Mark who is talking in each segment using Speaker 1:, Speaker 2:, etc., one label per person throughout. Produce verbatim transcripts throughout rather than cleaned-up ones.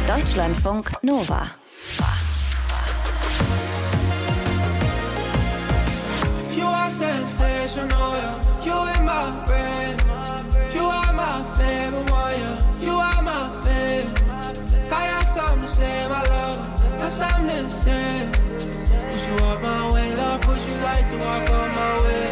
Speaker 1: Deutschlandfunk Nova.
Speaker 2: You are sensational, you in my brain. You are my favorite one, you are my favorite. I got something to say, my love, got something to say. Push you up my way, love, push you like to walk on my way.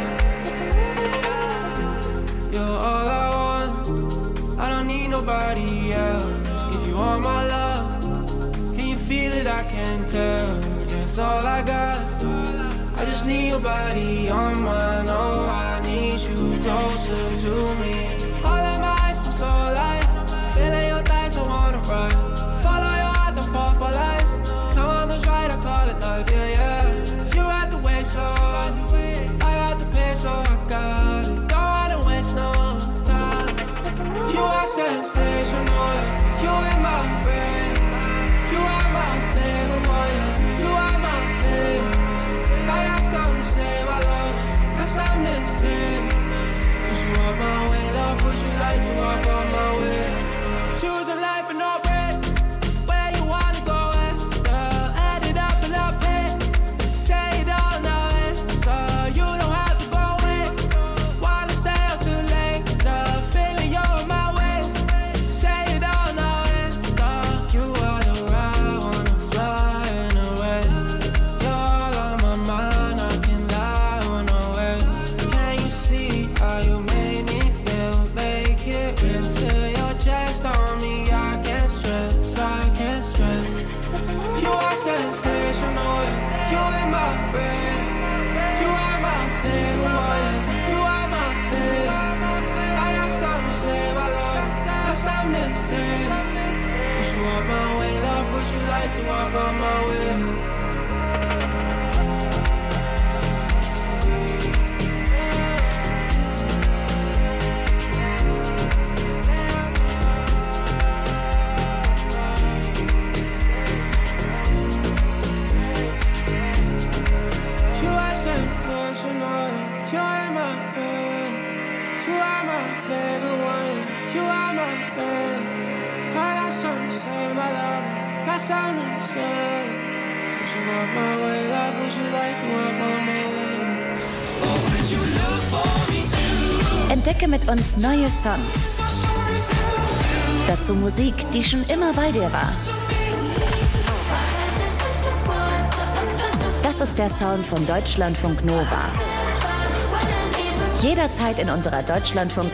Speaker 2: You're all I want, I don't need nobody else. Give you all my love, can you feel it? I can tell, that's all I got. I just need your body on mine, oh, I need you closer to me. All of my eyes feel so light, feeling your thighs, I wanna ride. Follow your heart, don't fall for lies. Come on, don't try to call it love, yeah, yeah. You got the way, so I got the pain, so I got it. Don't wanna waste no time. You are sensational, you in my brain. You are my favorite one, you are my favorite. I got something to say, my love, got something to say. Push you up my way, love, push you like to walk on my way. Choose a life and no breaks, where you wanna go, eh? Uh, add it up and up, eh? Say it all now, eh? So you don't have to go away, wanna stay out too late. The feeling you're in my ways, say it all now, eh? So you are the ride, wanna fly away. You're all on my mind, I can lie when I wait. Can you see how you made me feel? Make it real, feel your chest on me. I can't stress, I can't stress. You are sensational, you in my brain. You are my favorite one, you are my favorite. I got something to say, my love, got something to say. Push you up my way, love, push you like to walk on my way. You are sensational, you in my brain. You are my favorite one, you are my favorite. I got something to say, my love, got something to say. Push you up my way, love, push you like to walk on my way. Oh, could you look for me too?
Speaker 1: Entdecke mit uns neue Songs. Dazu Musik, die schon immer bei dir war. Das ist der Sound von Deutschlandfunk Nova. Jederzeit in unserer Deutschlandfunk